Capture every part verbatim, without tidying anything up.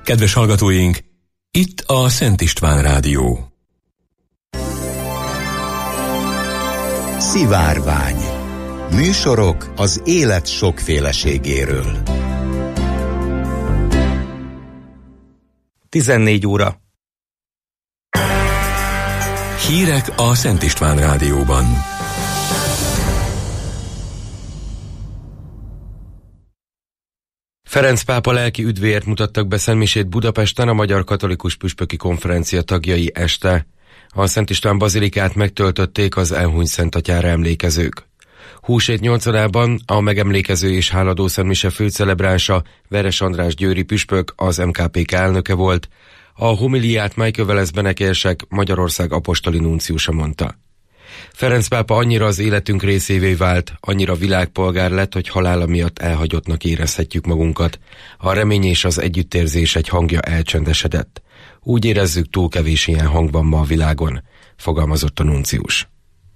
Kedves hallgatóink, itt a Szent István Rádió. Szivárvány. Műsorok az élet sokféleségéről. tizennégy óra. Hírek a Szent István Rádióban. Ferenc pápa lelki üdvéért mutattak be szentmisét Budapesten a Magyar Katolikus Püspöki Konferencia tagjai este. A Szent István bazilikát megtöltötték az elhunyt Szent Atyára emlékezők. Húsvét nyolcadikán a megemlékező és háladó szentmise főcelebránsa Veres András győri püspök, az em ká pé ká elnöke volt. A homiliát Majkövelesz Benekérsek, Magyarország apostoli nunciusa mondta. Ferenc pápa annyira az életünk részévé vált, annyira világpolgár lett, hogy halála miatt elhagyottnak érezhetjük magunkat. A remény és az együttérzés egy hangja elcsendesedett. Úgy érezzük, túl kevés ilyen hang van ma a világon, fogalmazott a nuncius.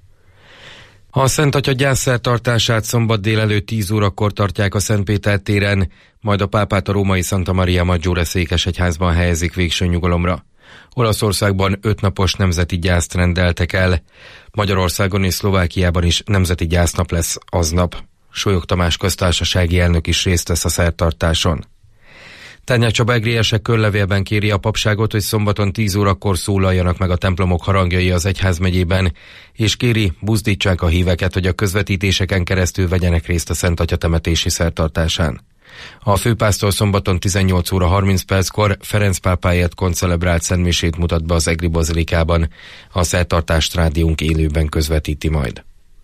A Szent Atya gyászszertartását szombat délelőtt tíz órakor tartják a Szent Péter téren, majd a pápát a római Santa Maria Maggiore székesegyházban helyezik végső nyugalomra. Olaszországban ötnapos nemzeti gyászt rendeltek el, Magyarországon és Szlovákiában is nemzeti gyásznap lesz aznap. Sólyog Tamás köztársasági elnök is részt vesz a szertartáson. Tányák Csaba egrélyesek körlevélben kéri a papságot, hogy szombaton tíz órakor szólaljanak meg a templomok harangjai az egyházmegyében, és kéri, buzdítsák a híveket, hogy a közvetítéseken keresztül vegyenek részt a Szent Atya temetési szertartásán. A főpásztor szombaton tizennyolc óra harminc perckor Ferenc pápáért koncelebrált szentmisét mutat be az egri bazilikában. A szertartást rádiónk élőben közvetíti majd.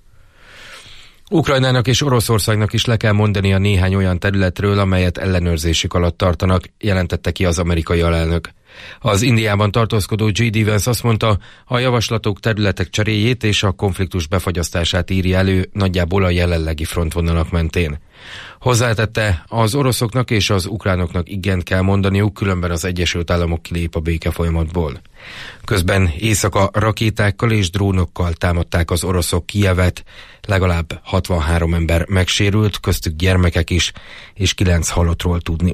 Ukrajnának és Oroszországnak is le kell mondania néhány olyan területről, amelyet ellenőrzésük alatt tartanak, jelentette ki az amerikai alelnök. Az Indiában tartózkodó J D Vance azt mondta, a javaslatok területek cseréjét és a konfliktus befagyasztását írja elő nagyjából a jelenlegi frontvonalak mentén. Hozzátette, az oroszoknak és az ukránoknak igent kell mondaniuk, különben az Egyesült Államok kilép a béke folyamatból. Közben éjszaka rakétákkal és drónokkal támadták az oroszok Kijevet, legalább hatvanhárom ember megsérült, köztük gyermekek is, és kilenc halottról tudni.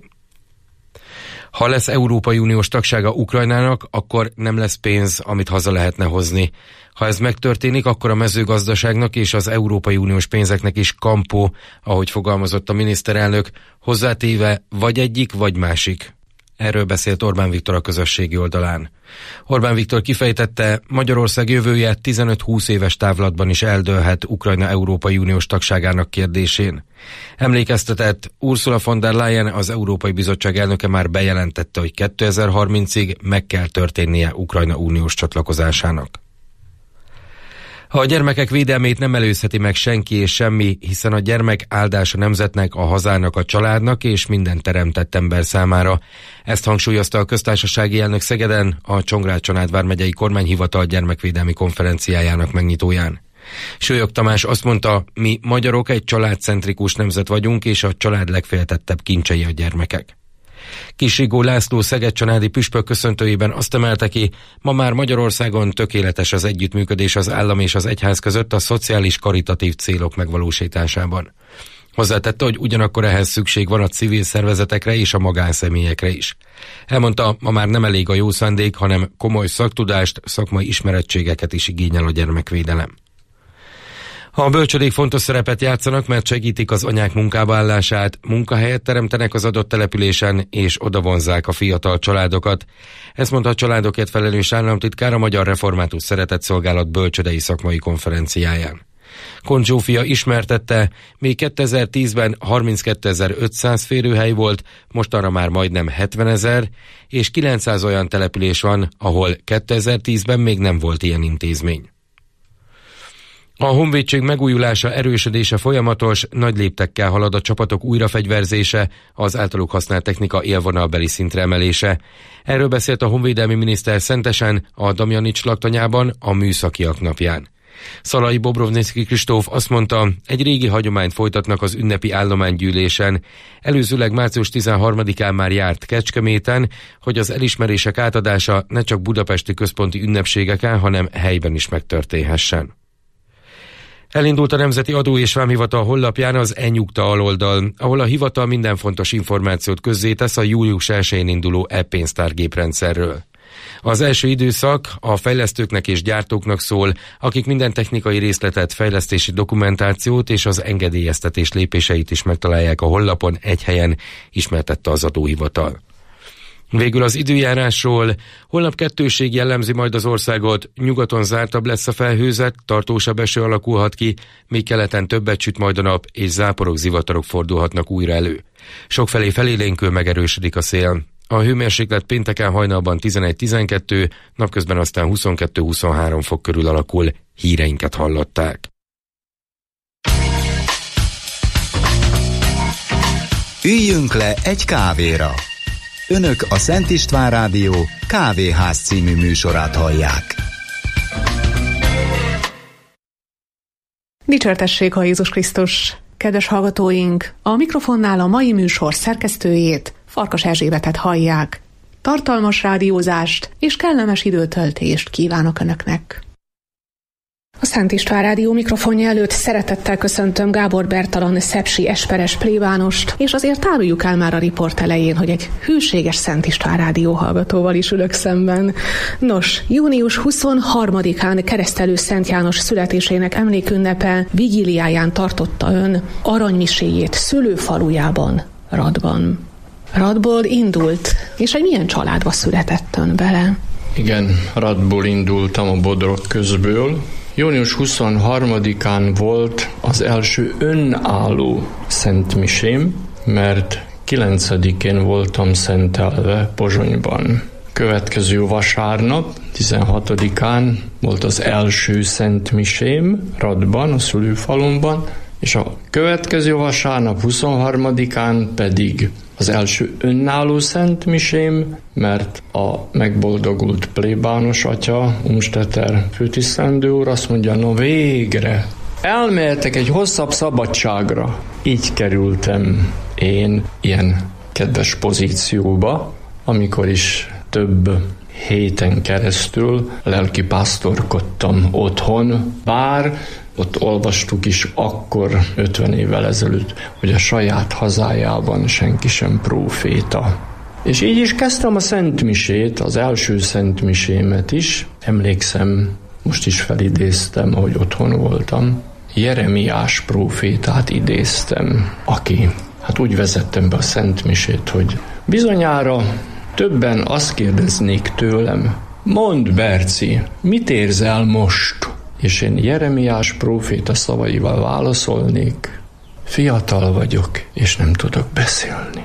Ha lesz Európai Uniós tagsága Ukrajnának, akkor nem lesz pénz, amit haza lehetne hozni. Ha ez megtörténik, akkor a mezőgazdaságnak és az Európai Uniós pénzeknek is kampó, ahogy fogalmazott a miniszterelnök, hozzátéve vagy egyik, vagy másik. Erről beszélt Orbán Viktor a közösségi oldalán. Orbán Viktor kifejtette, Magyarország jövője tizenöt-húsz éves távlatban is eldőlhet Ukrajna Európai Uniós tagságának kérdésén. Emlékeztetett, Ursula von der Leyen, az Európai Bizottság elnöke már bejelentette, hogy kétezer-harmincig meg kell történnie Ukrajna uniós csatlakozásának. A gyermekek védelmét nem előzheti meg senki és semmi, hiszen a gyermek áldás a nemzetnek, a hazának, a családnak és minden teremtett ember számára. Ezt hangsúlyozta a köztársasági elnök Szegeden, a Csongrád-Csanád vármegyei kormányhivatal gyermekvédelmi konferenciájának megnyitóján. Sólyog Tamás azt mondta, mi magyarok egy családcentrikus nemzet vagyunk, és a család legféltettebb kincsei a gyermekek. Kis-Rigó László szeged-csanádi püspök köszöntőjében azt emelte ki, ma már Magyarországon tökéletes az együttműködés az állam és az egyház között a szociális karitatív célok megvalósításában. Hozzátette, hogy ugyanakkor ehhez szükség van a civil szervezetekre és a magánszemélyekre is. Elmondta, ma már nem elég a jó szándék, hanem komoly szaktudást, szakmai ismerettségeket is igényel a gyermekvédelem. A bölcsödék fontos szerepet játszanak, mert segítik az anyák munkába állását, munkahelyet teremtenek az adott településen, és odavonzzák a fiatal családokat. Ezt mondta a családokért felelős államtitkár a Magyar Református Szeretetszolgálat bölcsödei szakmai konferenciáján. Kont Zsófia ismertette, még kétezer-tízben harminckétezer-ötszáz férőhely volt, mostanra már majdnem hetvenezer, és kilencszáz olyan település van, ahol kétezer-tízben még nem volt ilyen intézmény. A honvédség megújulása, erősödése folyamatos, nagy léptekkel halad a csapatok újrafegyverzése, az általuk használt technika élvonalbeli szintre emelése. Erről beszélt a honvédelmi miniszter Szentesen, a Damjanics laktanyában, a Műszakiak napján. Szalai Bobrovnicki Kristóf azt mondta, egy régi hagyományt folytatnak az ünnepi állománygyűlésen. Előzőleg március tizenharmadikán már járt Kecskeméten, hogy az elismerések átadása ne csak budapesti központi ünnepségeken, hanem helyben is megtörténhessen. Elindult a Nemzeti Adó és Vámhivatal honlapján az e-nyugta aloldal, ahol a hivatal minden fontos információt közzétesz a július elsején induló e-pénztárgéprendszerről. Az első időszak a fejlesztőknek és gyártóknak szól, akik minden technikai részletet, fejlesztési dokumentációt és az engedélyeztetés lépéseit is megtalálják a honlapon egy helyen, ismertette az adóhivatal. Végül az időjárásról: holnap kettősség jellemzi majd az országot, nyugaton zártabb lesz a felhőzet, tartósabb eső alakulhat ki, míg keleten többet süt majd a nap, és záporok, zivatarok fordulhatnak újra elő. Sokfelé felélénkül, megerősödik a szél. A hőmérséklet pénteken hajnalban tizenegy-tizenkettő, napközben aztán huszonkettő-huszonhárom fok körül alakul. Híreinket hallották. Üljünk le egy kávéra. Önök a Szent István Rádió Kávéház című műsorát hallják. Dicsértessék a Jézus Krisztus! Kedves hallgatóink, a mikrofonnál a mai műsor szerkesztőjét, Farkas Erzsébetet hallják. Tartalmas rádiózást és kellemes időtöltést kívánok Önöknek! A Szent István Rádió mikrofonja előtt szeretettel köszöntöm Gábor Bertalan szepsi esperes plébánost, és azért áruljuk el már a riport elején, hogy egy hűséges Szent István Rádió hallgatóval is ülök szemben. Nos, június huszonharmadikán keresztelő Szent János születésének emlékünnepe vigíliáján tartotta ön aranymiséjét szülőfalujában, Radban. Radból indult, és egy milyen családba született ön bele? Igen, Radból indultam, a Bodrog közből. június huszonharmadikán volt az első önálló szentmisém, mert kilencedikén voltam szentelve Pozsonyban. Következő vasárnap, tizenhatodikán volt az első szentmisém Radban, a szülőfalumban, és a következő vasárnap, huszonharmadikán pedig az első önálló szentmisém, mert a megboldogult plébános atya, Umstetter főtisztelendő úr azt mondja, no végre, elmehetek egy hosszabb szabadságra. Így kerültem én ilyen kedves pozícióba, amikor is több héten keresztül lelkipásztorkodtam otthon, bár ott olvastuk is akkor, ötven évvel ezelőtt, hogy a saját hazájában senki sem próféta. És így is kezdtem a szentmisét, az első szentmisémet is. Emlékszem, most is felidéztem, ahogy otthon voltam. Jeremiás prófétát idéztem, aki, hát úgy vezettem be a szentmisét, hogy bizonyára többen azt kérdeznék tőlem, mondd, Berci, mit érzel most? És én Jeremiás próféta szavaival válaszolnék, fiatal vagyok, és nem tudok beszélni.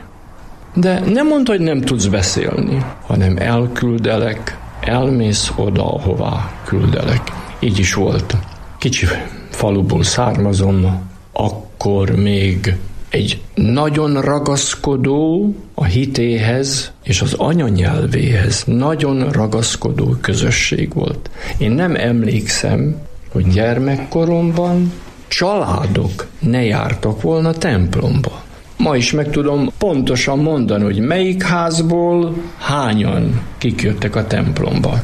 De nem mondd, hogy nem tudsz beszélni, hanem elküldelek, elmész oda, ahová küldelek. Így is volt. Kicsi faluból származom, akkor még egy nagyon ragaszkodó a hitéhez és az anyanyelvéhez nagyon ragaszkodó közösség volt. Én nem emlékszem, hogy gyermekkoromban családok ne jártak volna templomba. Ma is meg tudom pontosan mondani, hogy melyik házból hányan kikjöttek a templomba.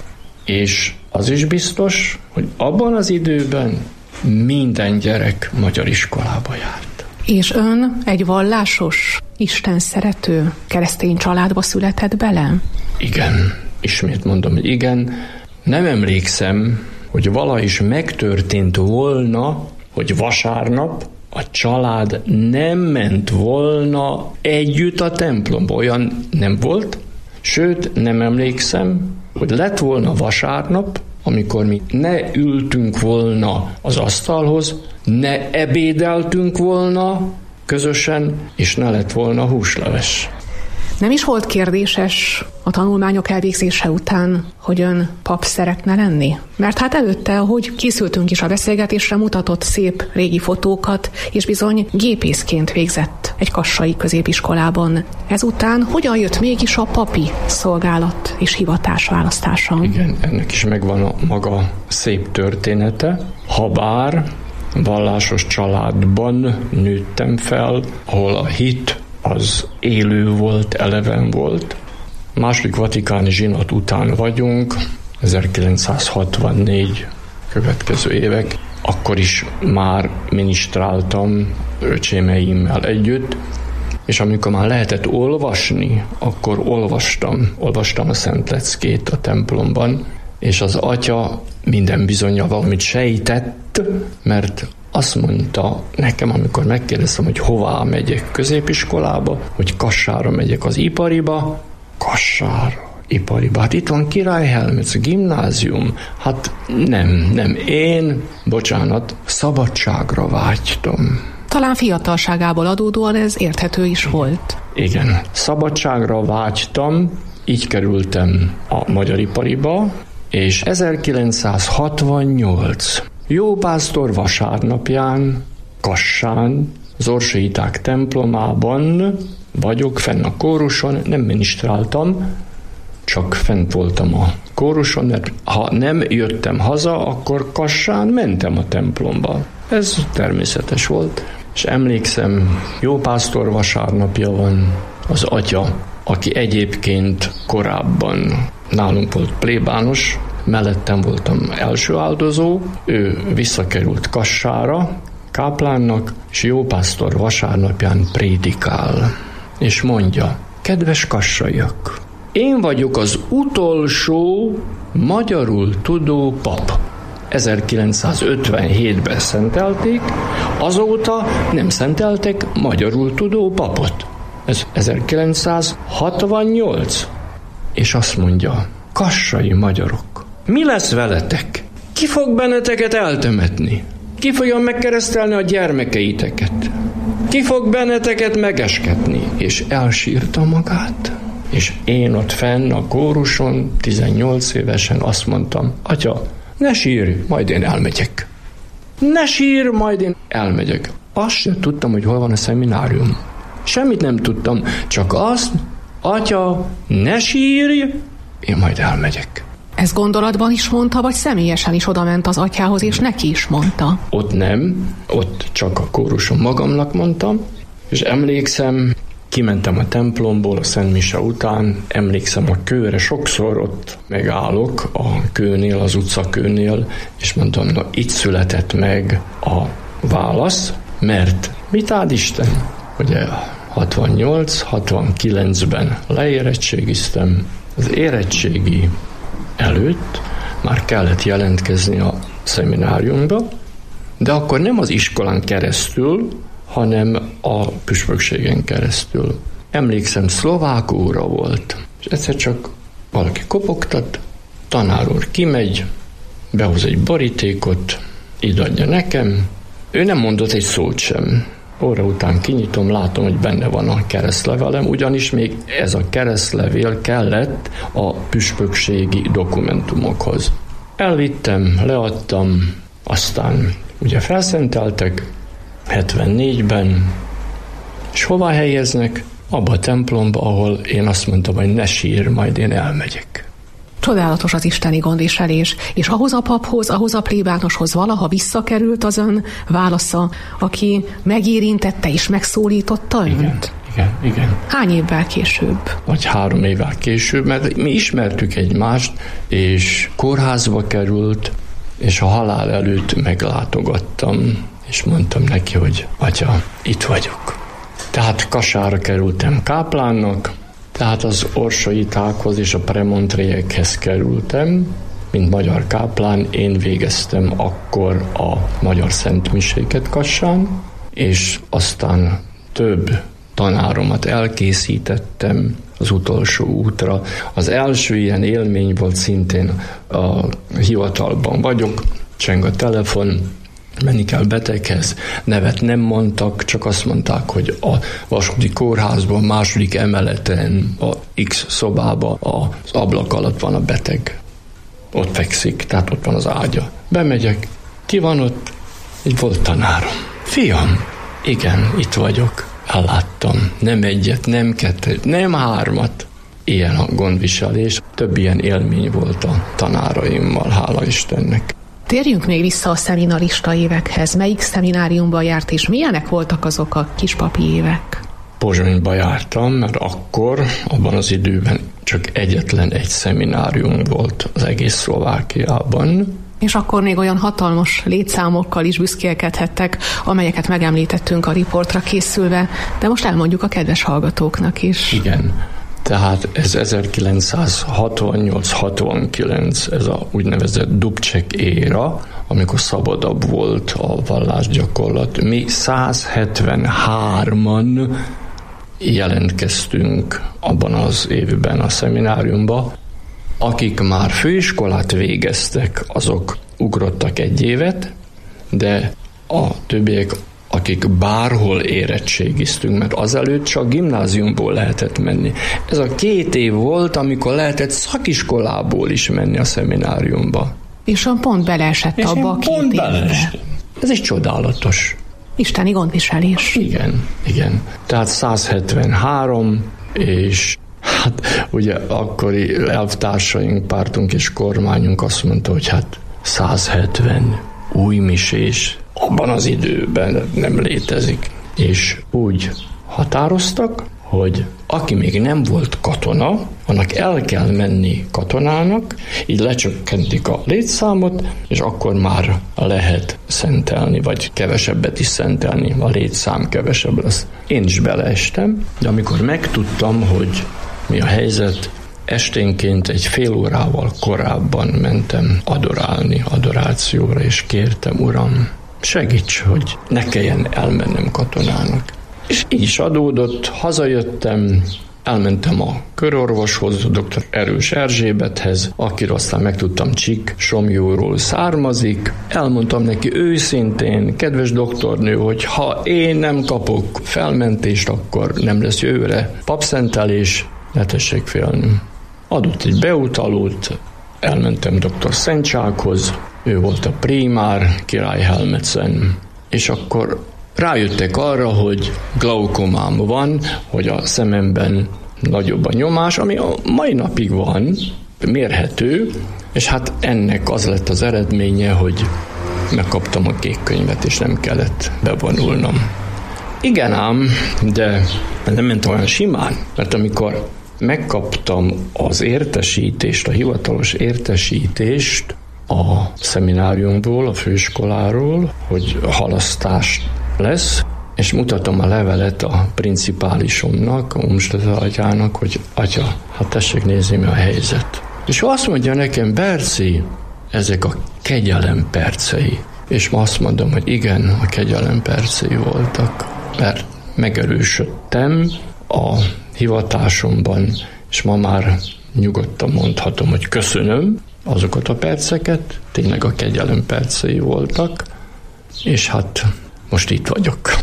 És az is biztos, hogy abban az időben minden gyerek magyar iskolába járt. És ön egy vallásos, Isten szerető, keresztény családba született bele? Igen, ismét mondom, hogy igen. Nem emlékszem, hogy vala is megtörtént volna, hogy vasárnap a család nem ment volna együtt a templomba. Olyan nem volt. Sőt, nem emlékszem, hogy lett volna vasárnap, amikor mi ne ültünk volna az asztalhoz, ne ebédeltünk volna közösen, és ne lett volna húsleves. Nem is volt kérdéses a tanulmányok elvégzése után, hogy ön pap szeretne lenni? Mert hát előtte, ahogy készültünk is a beszélgetésre, mutatott szép régi fotókat, és bizony gépészként végzett egy kassai középiskolában. Ezután hogyan jött mégis a papi szolgálat és hivatás választása? Igen, ennek is megvan a maga szép története. Habár vallásos családban nőttem fel, ahol a hit az élő volt, eleven volt. Második vatikáni zsinat után vagyunk, ezerkilencszázhatvannégy következő évek, akkor is már minisztráltam öcsémeimmel együtt, és amikor már lehetett olvasni, akkor olvastam, olvastam a Szent Leckét a templomban, és az atya minden bizonnyal valamit sejtett, mert azt mondta nekem, amikor megkérdeztem, hogy hová megyek középiskolába, hogy Kassára megyek az ipariba. Kassára, ipariba. Hát itt van Királyhelmec gimnázium. Hát nem, nem. Én, bocsánat, szabadságra vágytam. Talán fiatalságából adódóan ez érthető is volt. Igen, szabadságra vágytam, így kerültem a Magyar Ipariba, és ezerkilencszázhatvannyolc Jópásztor vasárnapján, Kassán, az Orsolyiták templomában vagyok, fenn a kóruson, nem minisztráltam, csak fent voltam a kóruson, mert ha nem jöttem haza, akkor Kassán mentem a templomba. Ez természetes volt. És emlékszem, Jópásztor vasárnapja van, az atya, aki egyébként korábban nálunk volt plébános, mellettem voltam első áldozó, ő visszakerült Kassára, káplánnak, és Jópásztor vasárnapján prédikál, és mondja, kedves kassaiak, én vagyok az utolsó magyarul tudó pap. ezerkilencszázötvenhétben szentelték, azóta nem szenteltek magyarul tudó papot. Ez ezerkilencszázhatvannyolc. És azt mondja, kassai magyarok, mi lesz veletek? Ki fog benneteket eltemetni? Ki fogja megkeresztelni a gyermekeiteket? Ki fog benneteket megesketni? És elsírta magát. És én ott fenn a kóruson, tizennyolc évesen azt mondtam, atya, ne sírj, majd én elmegyek. Ne sírj, majd én elmegyek. Azt sem tudtam, hogy hol van a szeminárium. Semmit nem tudtam, csak azt, atya, ne sírj, én majd elmegyek. Ez gondolatban is mondta, vagy személyesen is odament az atyához, és neki is mondta? Ott nem, ott csak a kóruson magamnak mondtam, és emlékszem, kimentem a templomból a Szent Mise után, emlékszem a kőre, sokszor ott megállok a kőnél, az utcakőnél, és mondtam, na itt született meg a válasz, mert mit áld Isten? Ugye hatvannyolc hatvankilencben leérettségiztem, az érettségi előtt már kellett jelentkezni a szemináriumba, de akkor nem az iskolán keresztül, hanem a püspökségen keresztül. Emlékszem, szlovák óra volt, és egyszer csak valaki kopogtat, tanár úr kimegy, behoz egy borítékot, így adja nekem, ő nem mondott egy szót sem. Óra után kinyitom, látom, hogy benne van a keresztlevelem, ugyanis még ez a keresztlevél kellett a püspökségi dokumentumokhoz. Elvittem, leadtam, aztán ugye felszenteltek hetvennégyben, és hova helyeznek? Abba a templomba, ahol én azt mondtam, hogy ne sírj, majd én elmegyek. Csodálatos az isteni gondviselés, és ahhoz a paphoz, ahhoz a plébánoshoz valaha visszakerült az ön válasza, aki megérintette és megszólította önt? Igen, igen, igen. Hány évvel később? Vagy három évvel később, mert mi ismertük egymást, és kórházba került, és a halál előtt meglátogattam, és mondtam neki, hogy atya, itt vagyok. Tehát Kassára kerültem káplánnak, tehát az Orsolyitákhoz és a premontréekhez kerültem, mint magyar káplán, én végeztem akkor a magyar szentmiséket Kassán, és aztán több tanáromat elkészítettem az utolsó útra. Az első ilyen élmény volt szintén a hivatalban vagyok, cseng a telefon, menni kell beteghez, nevet nem mondtak, csak azt mondták, hogy a vasúti kórházban, második emeleten, a X szobában az ablak alatt van a beteg. Ott fekszik, tehát ott van az ágya. Bemegyek, ki van ott? Így volt tanárom. Fiam, igen, itt vagyok. Elláttam. Nem egyet, nem kettőt, nem hármat. Ilyen a gondviselés. Több ilyen élmény volt a tanáraimmal, hála Istennek. Térjünk még vissza a szeminarista évekhez. Melyik szemináriumba járt, és milyenek voltak azok a kispapi évek? Pozsonyba jártam, mert akkor, abban az időben csak egyetlen egy szeminárium volt az egész Szlovákiában. És akkor még olyan hatalmas létszámokkal is büszkélkedhettek, amelyeket megemlítettünk a riportra készülve, de most elmondjuk a kedves hallgatóknak is. Igen, tehát ez ezerkilencszázhatvannyolc hatvankilenc, ez a úgynevezett Dubček éra, amikor szabadabb volt a vallásgyakorlat. Mi száz hetvenhárman jelentkeztünk abban az évben a szemináriumba. Akik már főiskolát végeztek, azok ugrottak egy évet, de a többiek, akik bárhol érettségiztünk, mert azelőtt csak gimnáziumból lehetett menni. Ez a két év volt, amikor lehetett szakiskolából is menni a szemináriumba. És ön pont beleesett És abba a két pont évbe. Beleesett. Ez is csodálatos. Isteni gondviselés. Igen, igen. Tehát száz hetvenhárom, és hát ugye akkori elvtársaink, pártunk és kormányunk azt mondta, hogy hát száz hetven újmisés abban az időben nem létezik. És úgy határoztak, hogy aki még nem volt katona, annak el kell menni katonának, így lecsökkentik a létszámot, és akkor már lehet szentelni, vagy kevesebbet is szentelni, a létszám kevesebb lesz. Én is beleestem, de amikor megtudtam, hogy mi a helyzet, esténként egy fél órával korábban mentem adorálni, adorációra, és kértem, Uram, segíts, hogy ne kelljen elmennem katonának. És így is adódott, hazajöttem, elmentem a körorvoshoz, dr. Erős Erzsébethez, akiről aztán megtudtam, Csík Somlyóról származik. Elmondtam neki őszintén, kedves doktornő, hogy ha én nem kapok felmentést, akkor nem lesz jövőre papszentelés, ne tessék félni. Adott egy beutalót, elmentem dr. Szentsághoz, ő volt a primár, Király Helmetszen, és akkor rájöttek arra, hogy glaukomám van, hogy a szememben nagyobb a nyomás, ami a mai napig van, mérhető, és hát ennek az lett az eredménye, hogy megkaptam a kék könyvet, és nem kellett bevonulnom. Igen ám, de nem ment olyan simán, mert amikor megkaptam az értesítést, a hivatalos értesítést a szemináriumból, a főiskoláról, hogy halasztás lesz, és mutatom a levelet a principálisomnak, a Umstede atyának, hogy atya, hát tessék nézni, mi a helyzet. És azt mondja nekem, Berci, ezek a kegyelem percei. És ma azt mondom, hogy igen, a kegyelem percei voltak, mert megerősödtem a hivatásomban, és ma már nyugodtan mondhatom, hogy köszönöm azokat a perceket, tényleg a kegyelem percei voltak, és hát most itt vagyok.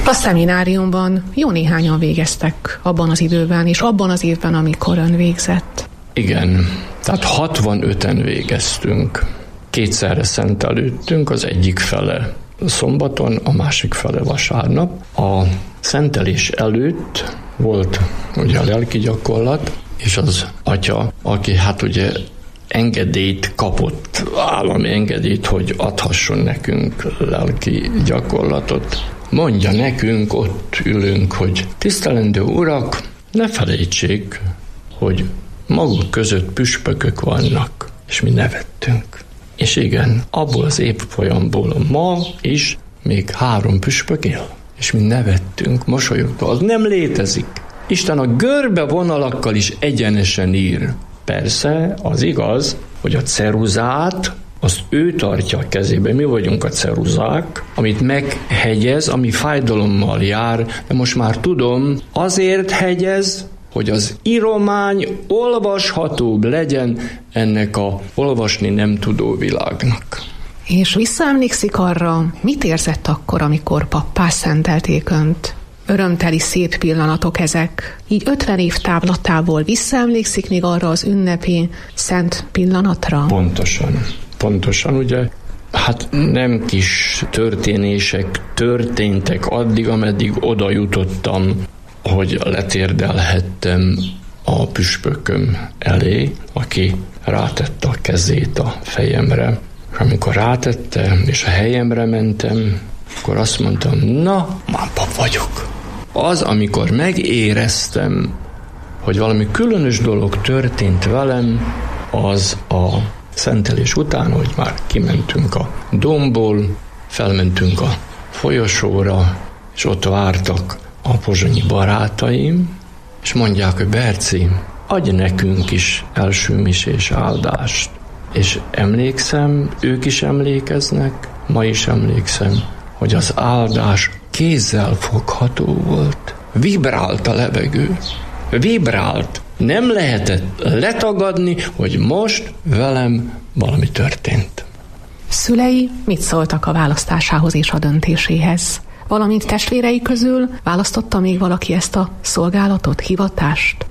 A szemináriumban jó néhányan végeztek abban az időben, és abban az évben, amikor ön végzett. Igen, tehát hatvanöten végeztünk. Kétszerre szentelődtünk, az egyik fele szombaton, a másik fele vasárnap. A szentelés előtt volt ugye a lelki gyakorlat, és az atya, aki hát ugye engedélyt kapott, állami engedélyt, hogy adhasson nekünk lelki gyakorlatot, mondja nekünk, ott ülünk, hogy tisztelendő urak, ne felejtsék, hogy maguk között püspökök vannak, és mi nevettünk. És igen, abból az évfolyamból ma is még három püspök él, és mi nevettünk, mosolyogva, az nem létezik. Isten a görbe vonalakkal is egyenesen ír. Persze, az igaz, hogy a ceruzát, azt ő tartja a kezébe, mi vagyunk a ceruzák, amit meghegyez, ami fájdalommal jár, de most már tudom, azért hegyez, hogy az íromány olvashatóbb legyen ennek a olvasni nem tudó világnak. És visszaemlékszik arra, mit érzett akkor, amikor pappá szentelték önt? Örömteli szép pillanatok ezek. Így ötven év távlatából visszaemlékszik még arra az ünnepi szent pillanatra? Pontosan. Pontosan, ugye, hát nem kis történések történtek addig, ameddig oda jutottam, hogy letérdelhettem a püspököm elé, aki rátette a kezét a fejemre. És amikor rátette, és a helyemre mentem, akkor azt mondtam, na, már pap vagyok. Az, amikor megéreztem, hogy valami különös dolog történt velem, az a szentelés után, hogy már kimentünk a dombból, felmentünk a folyosóra, és ott vártak a pozsonyi barátaim, és mondják, hogy Berci, adj nekünk is első misés áldást. És emlékszem, ők is emlékeznek, ma is emlékszem, hogy az áldás kézzel fogható volt. Vibrált a levegő. Vibrált. Nem lehetett letagadni, hogy most velem valami történt. Szülei mit szóltak a választásához és a döntéséhez? Valamint testvérei közül választotta még valaki ezt a szolgálatot, hivatást?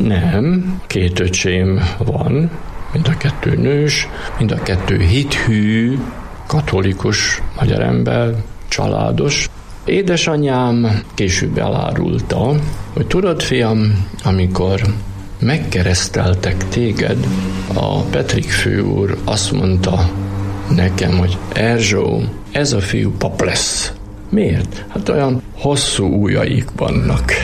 Nem, két öcsém van, mind a kettő nős, mind a kettő hithű, katolikus magyar ember, családos. Édesanyám később elárulta, hogy tudod, fiam, amikor megkereszteltek téged, a Petrik főúr azt mondta nekem, hogy Erzsó, ez a fiú pap lesz. Miért? Hát olyan hosszú ujjaik vannak.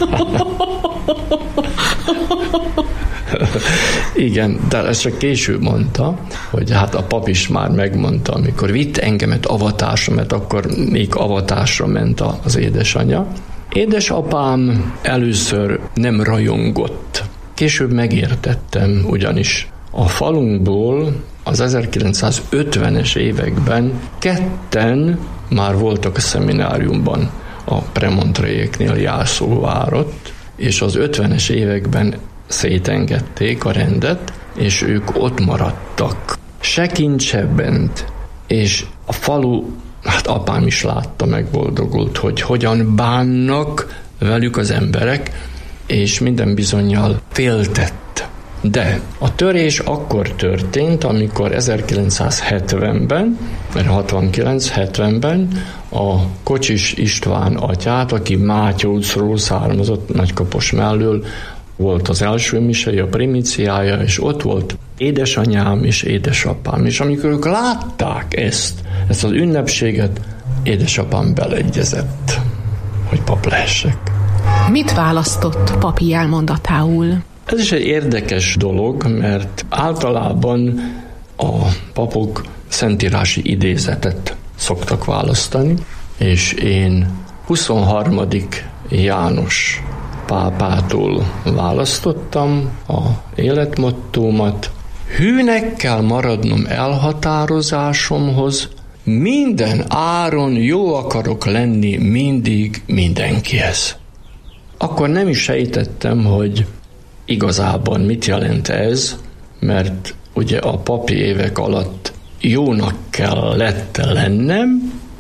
Igen, de ezt csak később mondta, hogy hát a pap is már megmondta, amikor vitt engemet avatásra, mert akkor még avatásra ment az édesanyja. Édesapám először nem rajongott. Később megértettem, ugyanis a falunkból az ezerkilencszázötvenes években ketten már voltak a szemináriumban, a Premontrejéknél Jászóvárott, és az ötvenes években szétengedték a rendet, és ők ott maradtak. Se kincs, se bent. És a falu, hát apám is látta, megboldogult, hogy hogyan bánnak velük az emberek, és minden bizonnyal féltett. De a törés akkor történt, amikor ezerkilencszázhetvenben, mert hatvankilenc-hetvenben a Kocsis István atyát, aki Mátyócról származott, Nagykapos mellől, volt az első misei, a primíciája, és ott volt édesanyám és édesapám. És amikor ők látták ezt, ezt az ünnepséget, édesapám beleegyezett, hogy pap lehessek. Mit választott papi elmondatául? Ez is egy érdekes dolog, mert általában a papok szentírási idézetet szoktak választani, és én huszonharmadik János pápától választottam a életmottómat. Hűnek kell maradnom elhatározásomhoz, minden áron jó akarok lenni mindig mindenkihez. Akkor nem is sejtettem, hogy igazában mit jelent ez, mert ugye a papi évek alatt jónak kellett lennem,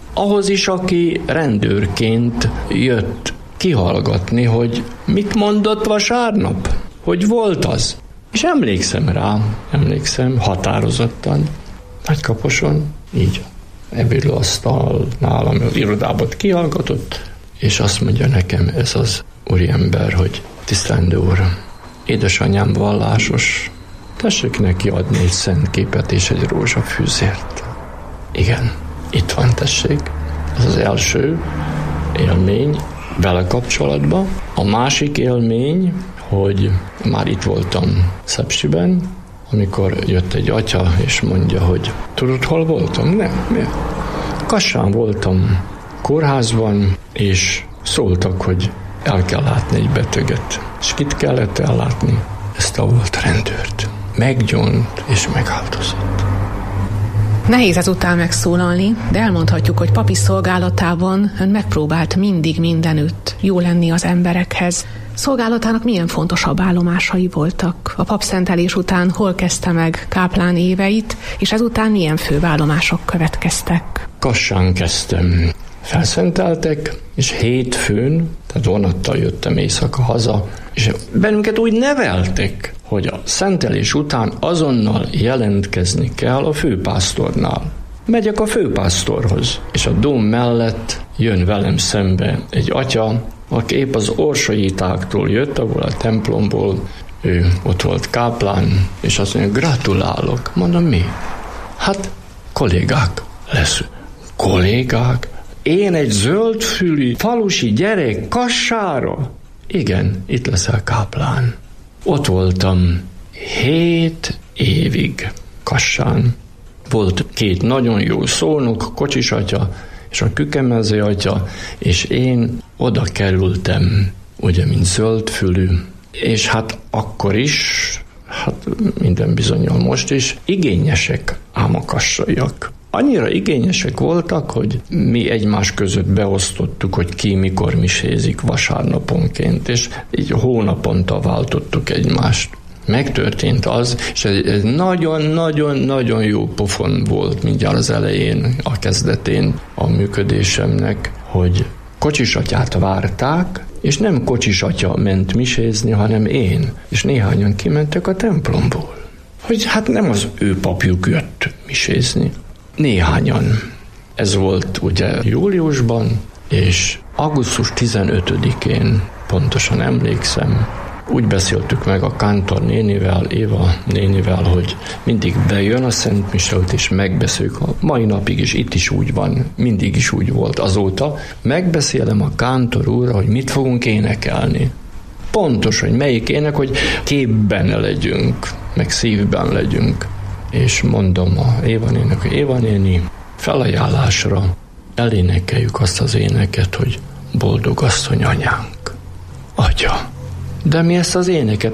ahhoz is, aki rendőrként jött kihallgatni, hogy mit mondott vasárnap, hogy volt az. És emlékszem rá, emlékszem határozottan, Nagykaposon, így ebédlőasztal nálam az irodában kihallgatott, és azt mondja nekem ez az úriember, hogy tisztelendő úr, édesanyám vallásos, tessék neki adni egy szent képet és egy rózsafűzért. Igen, itt van, tessék. Ez az első élmény vele kapcsolatban. A másik élmény, hogy már itt voltam Szepsiben, amikor jött egy atya, és mondja, hogy tudod, hol voltam? Nem, mi? Kassán voltam kórházban, és szóltak, hogy el kell látni egy beteget. És kit kellett ellátni? Ezt a volt rendőrt. Meggyónt és megáldozott. Nehéz ezután megszólalni, de elmondhatjuk, hogy papi szolgálatában ön megpróbált mindig mindenütt jó lenni az emberekhez. Szolgálatának milyen fontosabb állomásai voltak? A papszentelés után hol kezdte meg káplán éveit, és ezután milyen főbb állomások következtek? Kassán kezdtem. Felszenteltek, és hétfőn, tehát vonattal jöttem éjszaka haza, és bennünket úgy neveltek, hogy a szentelés után azonnal jelentkezni kell a főpásztornál. Megyek a főpásztorhoz, és a dóm mellett jön velem szembe egy atya, aki épp az orsaitáktól jött, ahol a templomból, ő ott volt káplán, és azt mondja, gratulálok. Mondom, mi? Hát, kollégák lesz. Kollégák? Én egy zöldfülű falusi gyerek Kassára? Igen, itt leszel káplán. Ott voltam hét évig Kassán. Volt két nagyon jó szónok, Kocsis atya és a Kükemező atya, és én oda kerültem, ugye, mint zöldfülű, és hát akkor is, hát minden bizonnyal most is, igényesek ám a kassaiak. Annyira igényesek voltak, hogy mi egymás között beosztottuk, hogy ki mikor misézik vasárnaponként, és így hónaponta váltottuk egymást. Megtörtént az, és ez nagyon-nagyon-nagyon jó pofon volt mindjárt az elején, a kezdetén a működésemnek, hogy Kocsis atyát várták, és nem Kocsis atya ment misézni, hanem én, és néhányan kimentek a templomból. Hogy hát nem az ő papjuk jött misézni. Néhányan. Ez volt ugye júliusban, és augusztus tizenötödikén, pontosan emlékszem, úgy beszéltük meg a kántor nénivel, Éva nénivel, hogy mindig bejön a Szent Miselt, és megbeszéljük. A mai napig is itt is úgy van, mindig is úgy volt azóta. Megbeszélem a kántor úrra, hogy mit fogunk énekelni. Pontos, hogy melyik ének, hogy képben legyünk, meg szívben legyünk. És mondom a Éva néninek, hogy Éva néni, felajánlásra elénekeljük azt az éneket, hogy boldog asszony anyánk. Atya. De mi ezt az éneket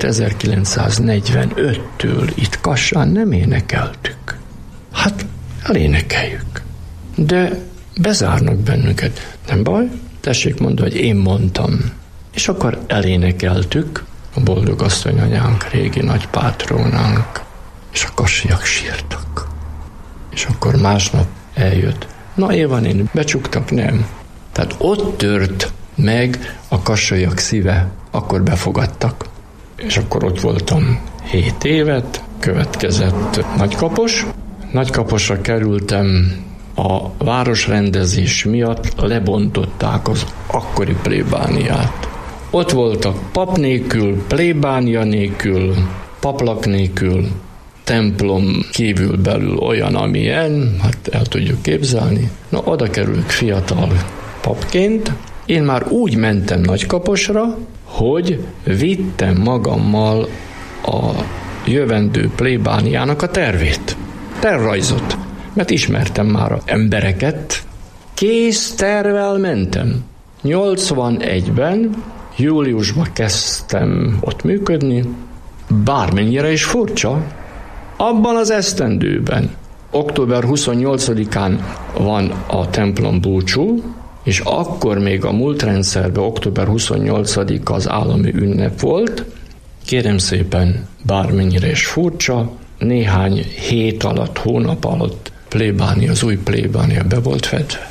ezerkilencszáznegyvenöttől itt Kassán nem énekeltük. Hát elénekeljük. De bezárnak bennünket. Nem baj, tessék mondani, hogy én mondtam. És akkor elénekeltük a boldog asszony anyánk, régi nagy pátrónánk, és a kassiak sírtak. És akkor másnap eljött. Na Éva néni, becsuktak? Nem. Tehát ott tört meg a kassaiak szíve, akkor befogadtak. És akkor ott voltam hét évet, következett Nagykapos. Nagykaposra kerültem, a városrendezés miatt lebontották az akkori plébániát. Ott voltak pap nélkül, plébánia nélkül, paplak nélkül, templom kívül belül olyan, amilyen, hát el tudjuk képzelni. Na, oda kerülök fiatal papként. Én már úgy mentem Nagykaposra, hogy vittem magammal a jövendő plébániának a tervét, tervrajzot, mert ismertem már az embereket. Kész tervvel mentem. nyolcvanegyben, júliusban kezdtem ott működni, bármennyire is furcsa, abban az esztendőben, október huszonnyolcadikán van a templom búcsú, és akkor még a múlt rendszerben október huszonnyolcadika az állami ünnep volt. Kérem szépen, bármennyire is furcsa, néhány hét alatt, hónap alatt plébánia, az új plébánia be volt fedve.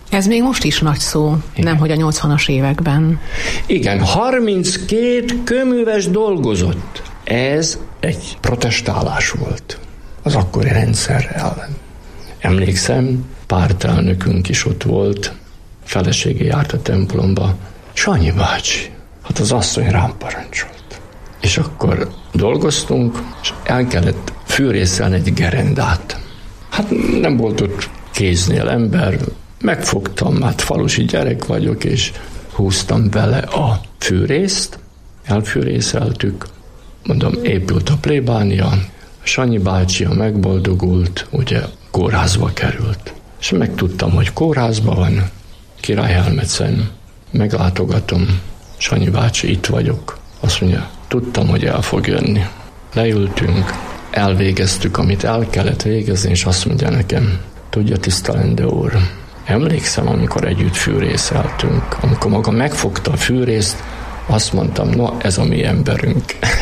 Ez még most is nagy szó, igen. Nem hogy a nyolcvanas években. Igen, harminckét köműves dolgozott. Ez egy protestálás volt az akkori rendszer ellen. Emlékszem, pártelnökünk is ott volt, felesége járt a templomba. Sanyi bácsi, hát az asszony rám parancsolt. És akkor dolgoztunk, és el kellett fűrészelni egy gerendát. Hát nem volt ott kéznél ember, megfogtam, hát falusi gyerek vagyok, és húztam bele a fűrészt, elfűrészeltük, mondom, épült a plébánia, Sanyi bácsi, ha megboldogult, ugye kórházba került. És megtudtam, hogy kórházban van, Királyhelmecen, meglátogatom, Sanyi bácsi, itt vagyok. Azt mondja, tudtam, hogy el fog jönni. Leültünk, elvégeztük, amit el kellett végezni, és azt mondja nekem, tudja, tisztelendő úr, emlékszem, amikor együtt fűrészeltünk, amikor maga megfogta a fűrészt, azt mondtam, no, ez a mi emberünk.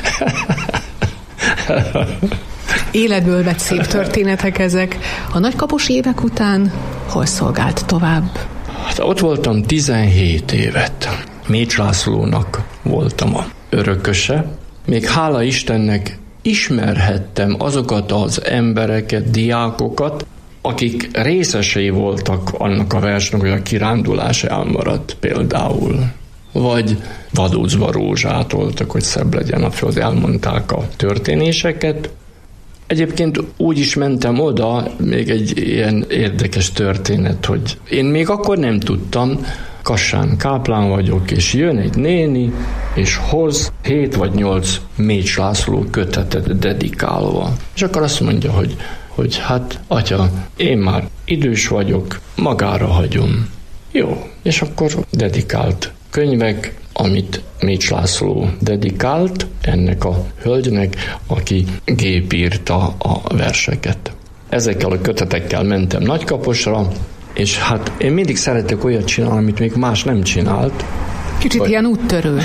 Életből vett szép történetek ezek. A nagykaposi évek után hol szolgált tovább? Hát ott voltam tizenhét évet. Mécs Lászlónak voltam a örököse. Még hála Istennek ismerhettem azokat az embereket, diákokat, akik részesei voltak annak a versnek, hogy a kirándulás elmaradt például. Vagy Vadócba rózsát voltak, hogy szebb legyen a föld, elmondták a történéseket. Egyébként úgy is mentem oda, még egy ilyen érdekes történet, hogy én még akkor nem tudtam, Kassán káplán vagyok, és jön egy néni, és hoz hét vagy nyolc Mécs László kötetet dedikálva. És akkor azt mondja, hogy, hogy hát, atya, én már idős vagyok, magára hagyom. Jó, és akkor dedikált könyvek, amit Mécs László dedikált ennek a hölgynek, aki gépírta a verseket. Ezekkel a kötetekkel mentem Nagykaposra, és hát én mindig szeretek olyat csinálni, amit még más nem csinált. Kicsit vagy... ilyen úttörő.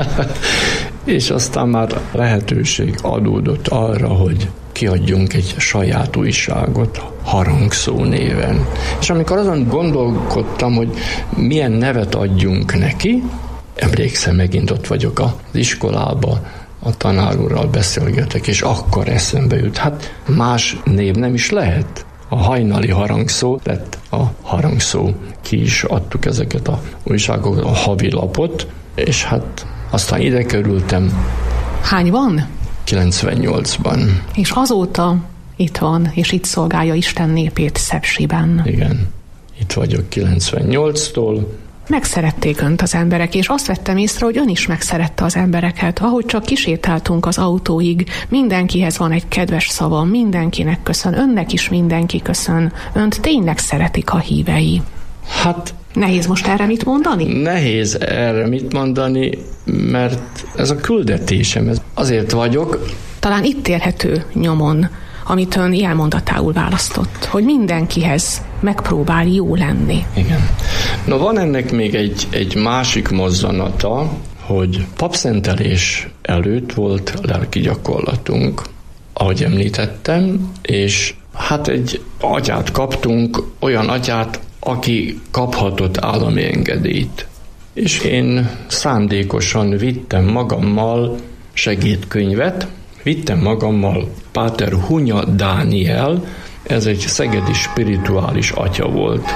És aztán már lehetőség adódott arra, hogy kiadjunk egy saját újságot, Harangszó néven. És amikor azon gondolkodtam, hogy milyen nevet adjunk neki, emlékszem, megint ott vagyok az iskolába, a tanár úrral beszélgetek, és akkor eszembe jut, hát más név nem is lehet. A hajnali Harangszó lett a Harangszó. Ki is adtuk ezeket a újságokat, a havilapot, és hát aztán ide kerültem. Hány van? kilencvennyolcban. És azóta itt van, és itt szolgálja Isten népét Szepsiben. Igen, itt vagyok kilencvennyolctól. Megszerették önt az emberek, és azt vettem észre, hogy ön is megszerette az embereket. Ahogy csak kisétáltunk az autóig, mindenkihez van egy kedves szava, mindenkinek köszön, önnek is mindenki köszön. Önt tényleg szeretik a hívei. Hát... Nehéz most erre mit mondani? Nehéz erre mit mondani, mert ez a küldetésem, ez azért vagyok. Talán itt érhető nyomon, amit ön jelmondatául választott, hogy mindenkihez megpróbál jó lenni. Igen. No, van ennek még egy, egy másik mozzanata, hogy papszentelés előtt volt lelki gyakorlatunk, ahogy említettem, és hát egy atyát kaptunk, olyan atyát, aki kaphatott állami engedélyt. És én szándékosan vittem magammal segédkönyvet, vittem magammal Páter Hunya Dániel, ez egy szegedi spirituális atya volt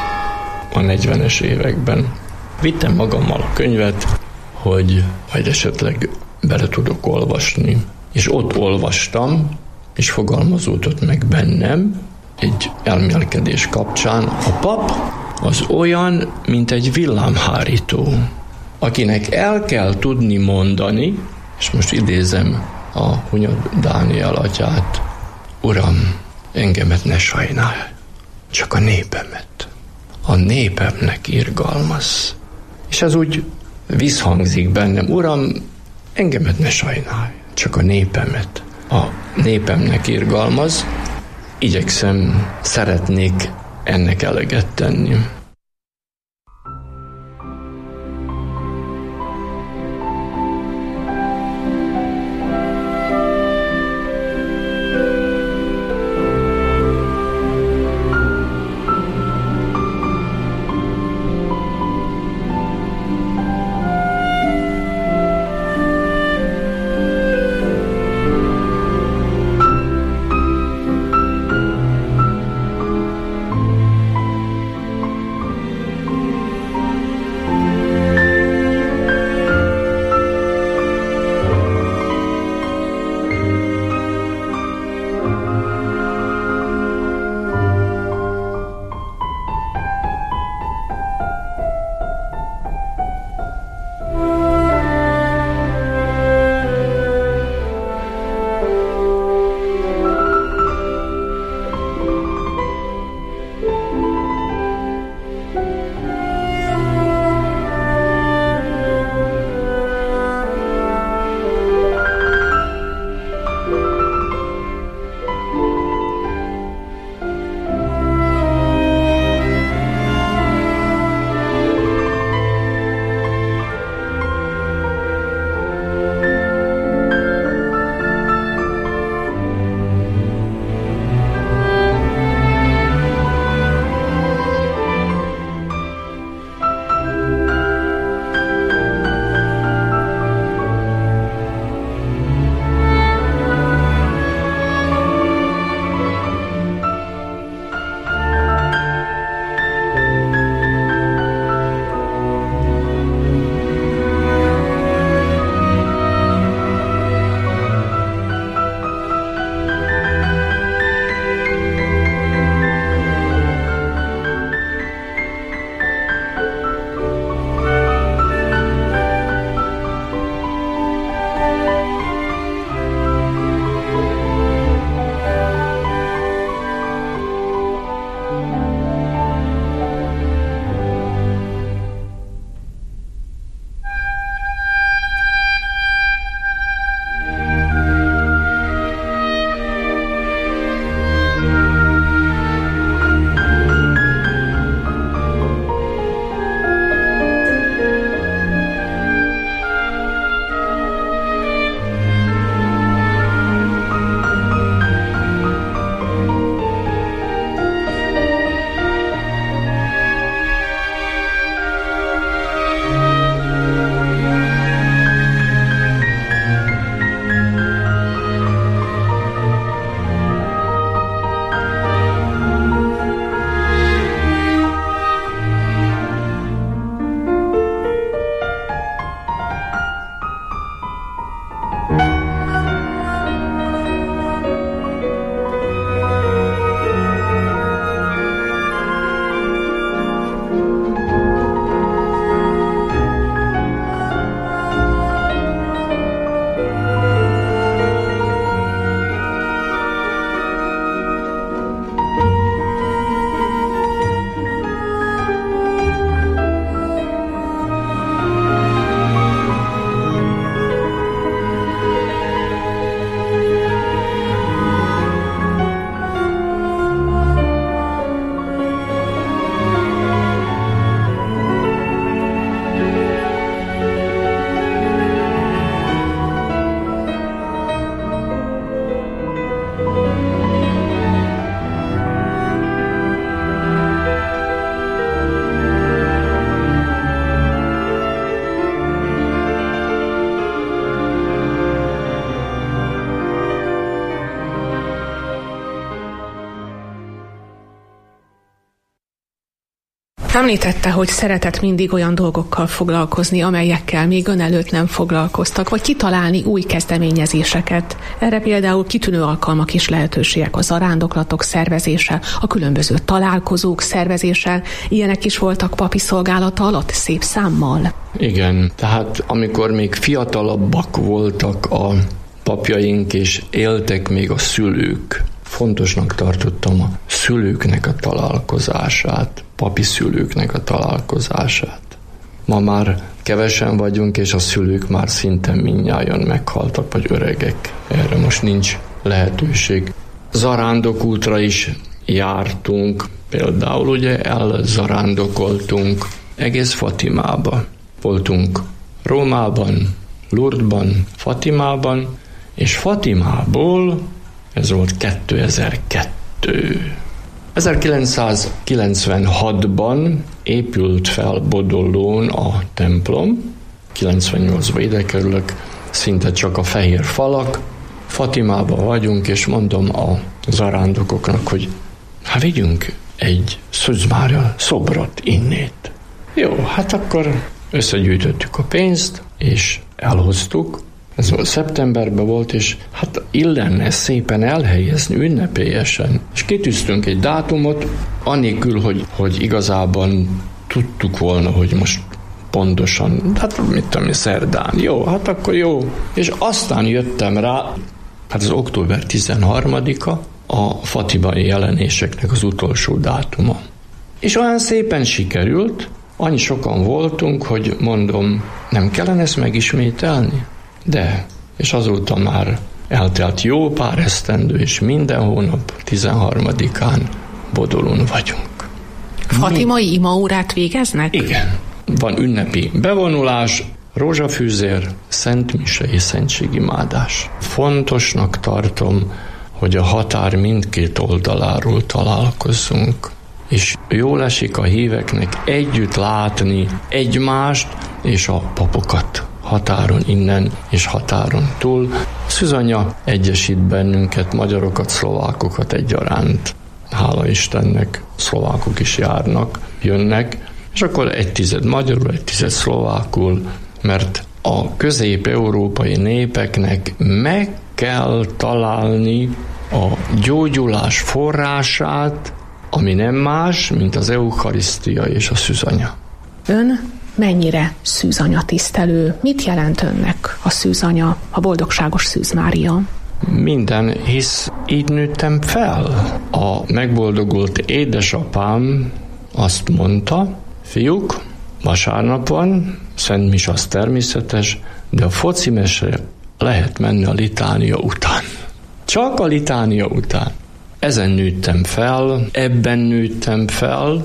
a negyvenes években. Vittem magammal a könyvet, hogy majd esetleg bele tudok olvasni. És ott olvastam, és fogalmazódott meg bennem egy elmélkedés kapcsán. A pap az olyan, mint egy villámhárító, akinek el kell tudni mondani, és most idézem a Hunya Dániel atyát, Uram, engemet ne sajnálj, csak a népemet. A népemnek irgalmaz. És ez úgy visszhangzik bennem, Uram, engemet ne sajnálj, csak a népemet. A népemnek irgalmaz. Igyekszem, szeretnék ennek eleget tenni. Említette, hogy szeretett mindig olyan dolgokkal foglalkozni, amelyekkel még ön előtt nem foglalkoztak, vagy kitalálni új kezdeményezéseket. Erre például kitűnő alkalmak és lehetőségek a zarándoklatok szervezése, a különböző találkozók szervezése. Ilyenek is voltak papi szolgálata alatt szép számmal. Igen, tehát amikor még fiatalabbak voltak a papjaink, és éltek még a szülők, fontosnak tartottam a szülőknek a találkozását, papi szülőknek a találkozását. Ma már kevesen vagyunk, és a szülők már szinte mindnyájan meghaltak, vagy öregek. Erre most nincs lehetőség. Zarándokútra is jártunk, például ugye elzarándokoltunk egész Fatimába. Voltunk Rómában, Lourdesban, Fatimában, és Fatimából ez volt kétezer-kettő. ezerkilencszázkilencvenhatban épült fel Bodollón a templom, kilencvennyolcban ide kerülök, szinte csak a fehér falak. Fatimában vagyunk, és mondom a zarándokoknak, hogy hát vigyünk egy Szűz Mária szobrot innét. Jó, hát akkor összegyűjtöttük a pénzt, és elhoztuk. Ez volt szeptemberben volt, és hát illenne szépen elhelyezni ünnepélyesen. És kitűztünk egy dátumot, annélkül, hogy, hogy igazában tudtuk volna, hogy most pontosan, hát mit tudom, szerdán. Jó, hát akkor jó. És aztán jöttem rá, hát az október tizenharmadika a fatimai jelenéseknek az utolsó dátuma. És olyan szépen sikerült, annyi sokan voltunk, hogy mondom, nem kellene ezt megismételni? De, és azóta már eltelt jó pár esztendő, és minden hónap tizenharmadikán Bodolón vagyunk. Fatimai imaórát végeznek? Igen. Van ünnepi bevonulás, rózsafűzér, szentmise és szentségimádás. Fontosnak tartom, hogy a határ mindkét oldaláról találkozzunk, és jól esik a híveknek együtt látni egymást és a papokat határon innen és határon túl. Szűzanya egyesít bennünket, magyarokat, szlovákokat egyaránt. Hála Istennek, szlovákok is járnak, jönnek, és akkor egy tized magyarul, egy tized szlovákul, mert a közép-európai népeknek meg kell találni a gyógyulás forrását, ami nem más, mint az eucharisztia és a szűzanya. Ön mennyire szűzanya tisztelő? Mit jelent önnek a szűzanya, a boldogságos Szűz Mária? Minden, hisz így nőttem fel. A megboldogult édesapám azt mondta, fiúk, vasárnap van, Szent Mise az természetes, de a foci mesre lehet menni a litánia után. Csak a litánia után. Ezen nőttem fel, ebben nőttem fel,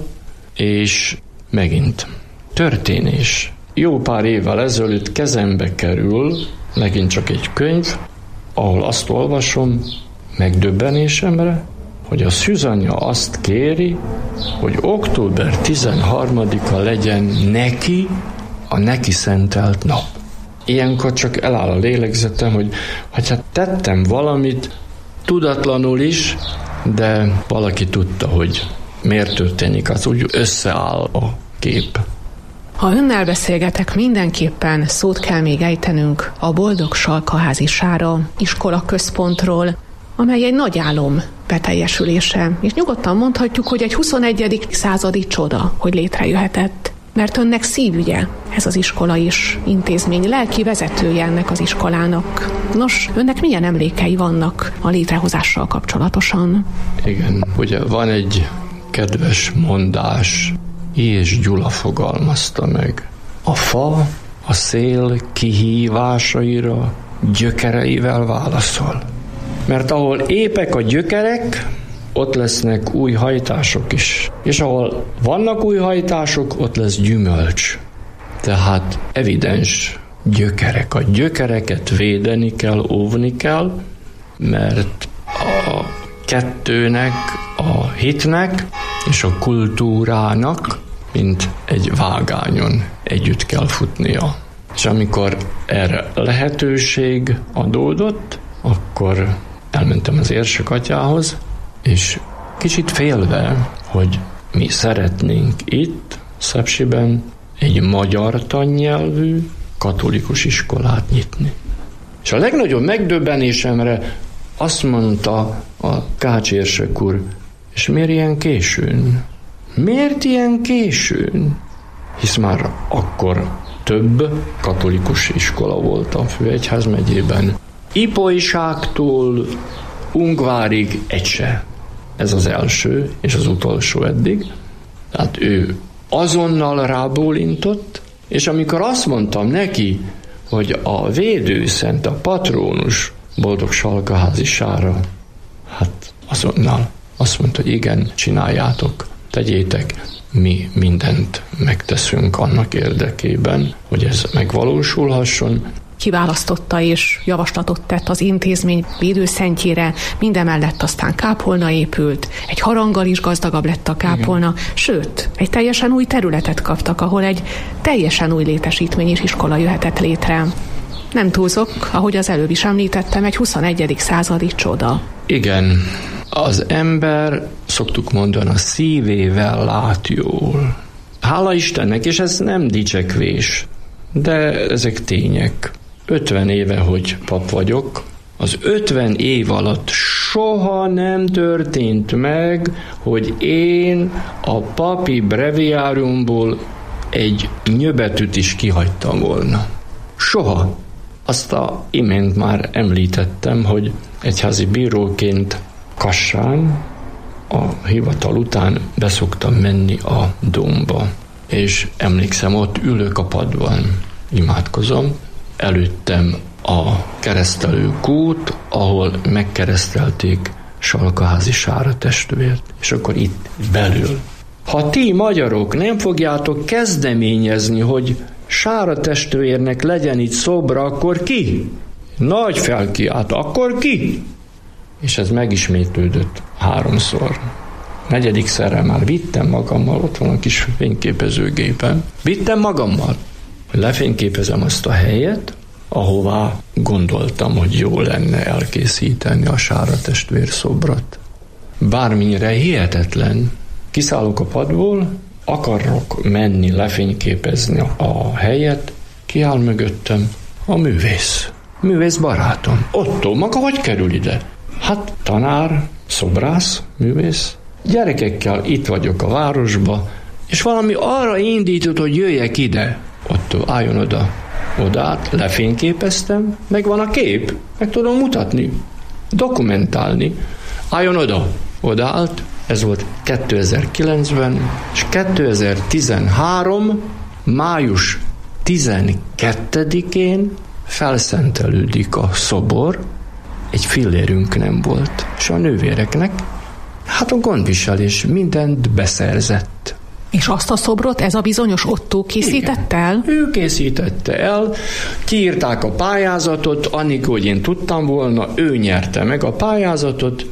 és megint történés. Jó pár évvel ezelőtt kezembe kerül megint csak egy könyv, ahol azt olvasom megdöbbenésemre, hogy a szűzanya azt kéri, hogy október tizenharmadika legyen neki a neki szentelt nap. Ilyenkor csak eláll a lélegzetem, hogy, hogy hát tettem valamit, tudatlanul is, de valaki tudta, hogy miért történik, az úgy összeáll a kép. Ha önnel beszélgetek, mindenképpen szót kell még ejtenünk a Boldog Salkaházi Sára iskola központról, amely egy nagy álom beteljesülése, és nyugodtan mondhatjuk, hogy egy huszonegyedik századi csoda, hogy létrejöhetett. Mert önnek szívügye ez az iskola is, intézmény, lelki vezetője ennek az iskolának. Nos, önnek milyen emlékei vannak a létrehozással kapcsolatosan? Igen, ugye van egy kedves mondás, I. és Gyula fogalmazta meg. A fa a szél kihívásaira gyökereivel válaszol. Mert ahol épek a gyökerek, ott lesznek új hajtások is. És ahol vannak új hajtások, ott lesz gyümölcs. Tehát evidens gyökerek. A gyökereket védeni kell, óvni kell, mert a kettőnek, a hitnek és a kultúrának, mint egy vágányon együtt kell futnia. És amikor erre lehetőség adódott, akkor elmentem az érsek atyához, és kicsit félve, hogy mi szeretnénk itt Szepsiben egy magyar tannyelvű katolikus iskolát nyitni. És a legnagyobb megdöbbenésemre azt mondta a kácsérsek úr, és miért ilyen későn? Miért ilyen későn? Hisz már akkor több katolikus iskola volt a Főegyház megyében. Ipolyságtól Ungvárig egy se. Ez az első és az utolsó eddig. Tehát ő azonnal rábólintott, és amikor azt mondtam neki, hogy a védőszent, a patrónus Boldogsalkaházi Sára, hát azonnal azt mondta, hogy igen, csináljátok, tegyétek, mi mindent megteszünk annak érdekében, hogy ez megvalósulhasson. Kiválasztotta és javaslatot tett az intézmény védőszentjére, mindemellett aztán kápolna épült, egy haranggal is gazdagabb lett a kápolna, igen. Sőt, egy teljesen új területet kaptak, ahol egy teljesen új létesítmény és iskola jöhetett létre. Nem túlzok, ahogy az előbb is említettem, egy huszonegyedik századi csoda. Igen, az ember, szoktuk mondani, a szívével lát jól. Hála Istennek, és ez nem dicsekvés, de ezek tények. ötven éve, hogy pap vagyok, az ötven év alatt soha nem történt meg, hogy én a papi breviárumból egy nyöbetűt is kihagytam volna. Soha. Azt a imént már említettem, hogy egyházi bíróként Kassán a hivatal után beszoktam menni a dómba, és emlékszem, ott ülök a padban, imádkozom, előttem a keresztelő kút, ahol megkeresztelték Salkaházi Sára testvért, és akkor itt belül. Ha ti magyarok nem fogjátok kezdeményezni, hogy Sára testvérnek legyen itt szobra, akkor ki? Nagy felkiált, akkor ki? És ez megismétlődött háromszor. Negyedikszerre már vittem magammal, ott van a kis fényképezőgépen, vittem magammal, hogy lefényképezem azt a helyet, ahová gondoltam, hogy jó lenne elkészíteni a Sára testvér szobrot. Bármire hihetetlen, kiszállok a padból, akarok menni lefényképezni a helyet, kiáll mögöttem a művész. Művész barátom. Otto, maga hogy kerül ide? Hát tanár, szobrász, művész. Gyerekekkel itt vagyok a városba, és valami arra indított, hogy jöjjek ide. Otto, álljon oda. Odát lefényképeztem, meg van a kép, meg tudom mutatni, dokumentálni. Álljon oda. Odaállt, ez volt kétezer-kilencben, és kétezer-tizenhárom. május tizenkettedikén felszentelődik a szobor, egy fillérünk nem volt, és a nővéreknek hát a gondviselés mindent beszerzett. És azt a szobrot ez a bizonyos Otto készítette el? Igen, ő készítette el, kiírták a pályázatot, annikor, hogy én tudtam volna, ő nyerte meg a pályázatot.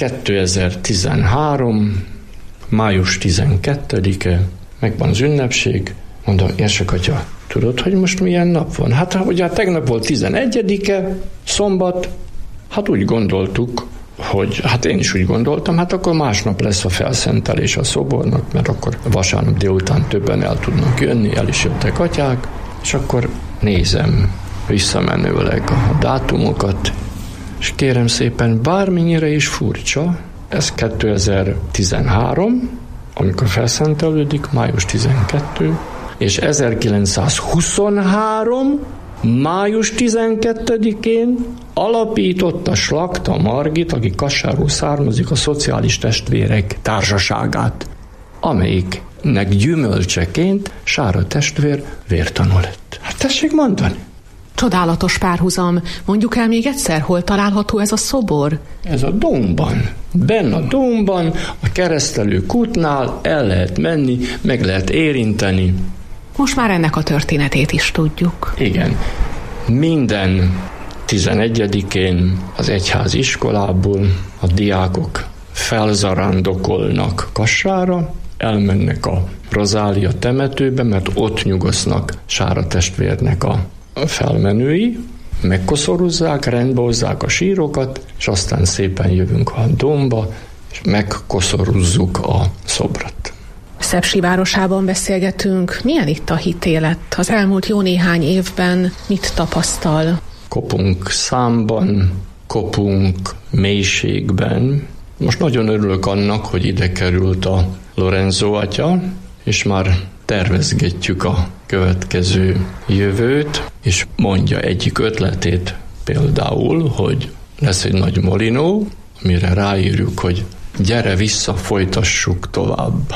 kétezer-tizenhárom. május tizenkettedike, megvan az ünnepség, mondom, érsek atya, tudod, hogy most milyen nap van? Hát ugye tegnap volt tizenegyedike, szombat, hát úgy gondoltuk, hogy hát én is úgy gondoltam, hát akkor másnap lesz a felszentelés a szobornak, mert akkor vasárnap délután többen el tudnak jönni, el is jöttek atyák, és akkor nézem visszamenőleg a dátumokat, és kérem szépen, bármennyire is furcsa, ez kétezer-tizenhárom, amikor felszentelődik, május tizenkettő, és ezerkilencszázhuszonhárom. május tizenkettedikén alapította Slakta Margit, aki Kassáról származik, a Szociális Testvérek Társaságát, amelyiknek gyümölcseként Sára testvér vértanú lett. Hát tessék mondani. Csodálatos párhuzam. Mondjuk el még egyszer, hol található ez a szobor? Ez a dómban. Benn a dómban, a keresztelő kútnál el lehet menni, meg lehet érinteni. Most már ennek a történetét is tudjuk. Igen. Minden tizenegyedikén az egyházi iskolából a diákok felzarándokolnak Kassára, elmennek a Rozália temetőbe, mert ott nyugosznak Sára testvérnek a felmenői, megkoszorozzák, rendbe hozzák a sírokat, és aztán szépen jövünk a dómba, és megkoszorozzuk a szobrot. Szepsi városában beszélgetünk. Milyen itt a hitélet? Az elmúlt jó néhány évben mit tapasztal? Kopunk számban, kopunk mélységben. Most nagyon örülök annak, hogy ide került a Lorenzo atya, és már tervezgetjük a következő jövőt, és mondja egyik ötletét például, hogy lesz egy nagy molinó, amire ráírjuk, hogy gyere vissza, folytassuk tovább.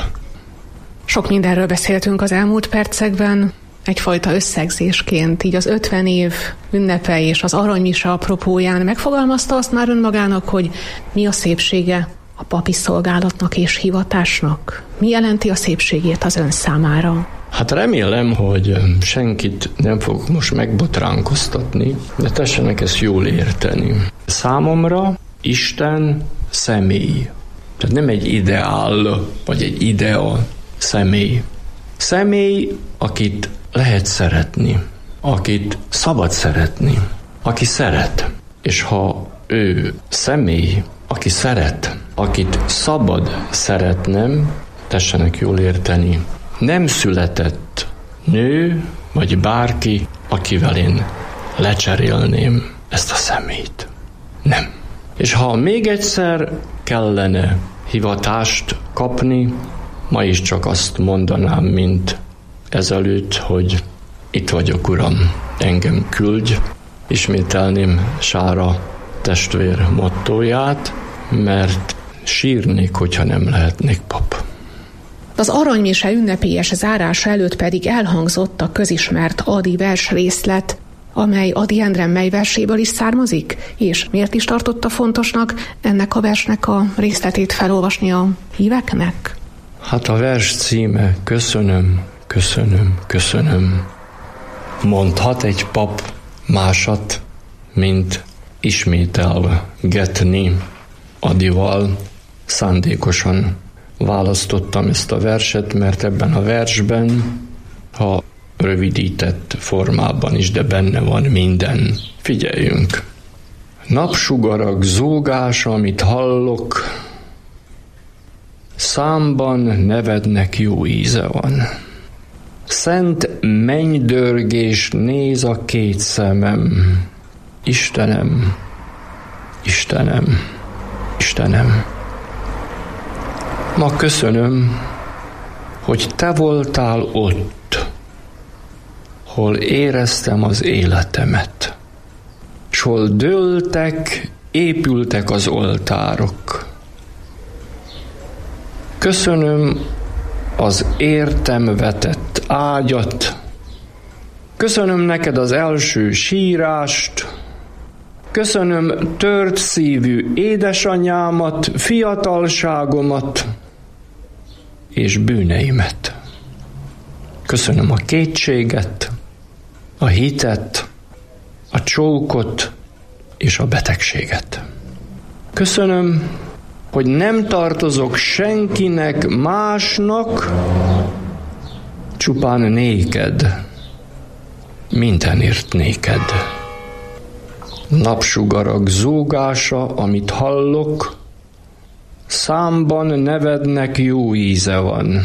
Sok mindenről beszéltünk az elmúlt percekben, egyfajta összegzésként, így az ötven év ünnepe és az aranymisa apropóján megfogalmazta azt már önmagának, hogy mi a szépsége a papi szolgálatnak és hivatásnak? Mi jelenti a szépségét az ön számára? Hát remélem, hogy senkit nem fogok most megbotránkoztatni, de tessenek ezt jól érteni. Számomra Isten személy. Tehát nem egy ideál, vagy egy idea, személy. Személy, akit lehet szeretni, akit szabad szeretni, aki szeret. És ha ő személy, aki szeret, akit szabad szeretnem, tessenek jól érteni, nem született nő, vagy bárki, akivel én lecserélném ezt a személyt. Nem. És ha még egyszer kellene hivatást kapni, ma is csak azt mondanám, mint ezelőtt, hogy itt vagyok, Uram, engem küldj. Ismételném Sára testvér mottóját, mert sírnék, hogyha nem lehetnék pap. Az aranymise ünnepélyes zárása előtt pedig elhangzott a közismert Ady vers részlet, amely Ady Endre mely verséből is származik, és miért is tartotta fontosnak ennek a versnek a részletét felolvasni a híveknek? Hát a vers címe köszönöm, köszönöm, köszönöm. Mondhat egy pap másat, mint ismételgetni Adyval. Szándékosan választottam ezt a verset, mert ebben a versben, ha rövidített formában is, de benne van minden. Figyeljünk! Napsugarak zúgása, amit hallok, számban nevednek jó íze van. Szent mennydörgés néz a két szemem. Istenem, Istenem, Istenem. Ma köszönöm, hogy te voltál ott, hol éreztem az életemet, s hol dőltek, épültek az oltárok. Köszönöm az értem vetett ágyat, köszönöm neked az első sírást, köszönöm tört szívű édesanyámat, fiatalságomat és bűneimet. Köszönöm a kétséget, a hitet, a csókot és a betegséget. Köszönöm, hogy nem tartozok senkinek másnak, csupán néked, mindenért néked. Napsugarak zúgása, amit hallok, számban nevednek jó íze van.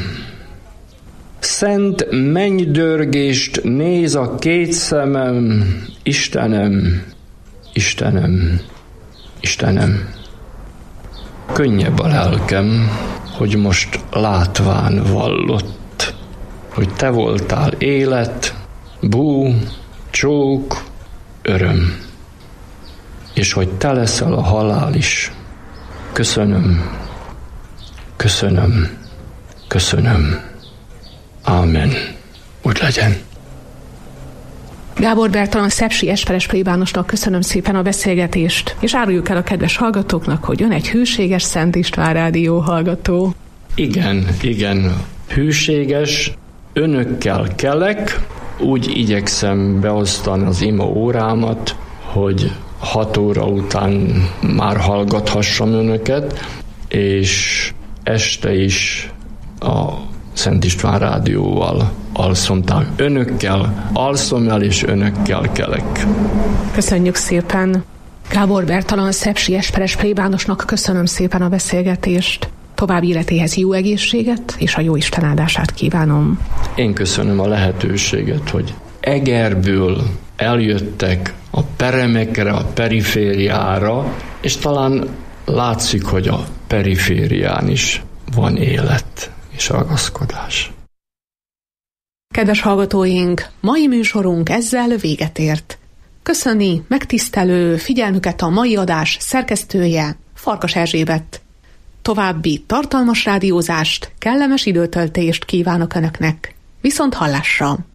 Szent mennydörgést néz a két szemem, Istenem, Istenem, Istenem. Könnyebb a lelkem, hogy most látván vallott, hogy te voltál élet, bú, csók, öröm, és hogy te leszel a halál is. Köszönöm, köszönöm, köszönöm. Ámen. Úgy legyen. Gábor Bertalan szepsi esperes plébánosnak köszönöm szépen a beszélgetést, és áruljuk el a kedves hallgatóknak, hogy ön egy hűséges Szent István rádió hallgató. Igen, igen, hűséges, önökkel kelek, úgy igyekszem beosztani az ima órámat, hogy hat óra után már hallgathassam önöket, és este is a Szent István rádióval alszom, tehát önökkel alszom el, és önökkel kelek. Köszönjük szépen! Gábor Bertalan szepsi esperes plébánosnak köszönöm szépen a beszélgetést. További életéhez jó egészséget és a jóisten áldását kívánom. Én köszönöm a lehetőséget, hogy Egerből eljöttek a peremekre, a perifériára, és talán látszik, hogy a periférián is van élet és ragaszkodás. Kedves hallgatóink, mai műsorunk ezzel véget ért. Köszöni megtisztelő figyelmüket a mai adás szerkesztője, Farkas Erzsébet. További tartalmas rádiózást, kellemes időtöltést kívánok Önöknek. Viszont hallásra!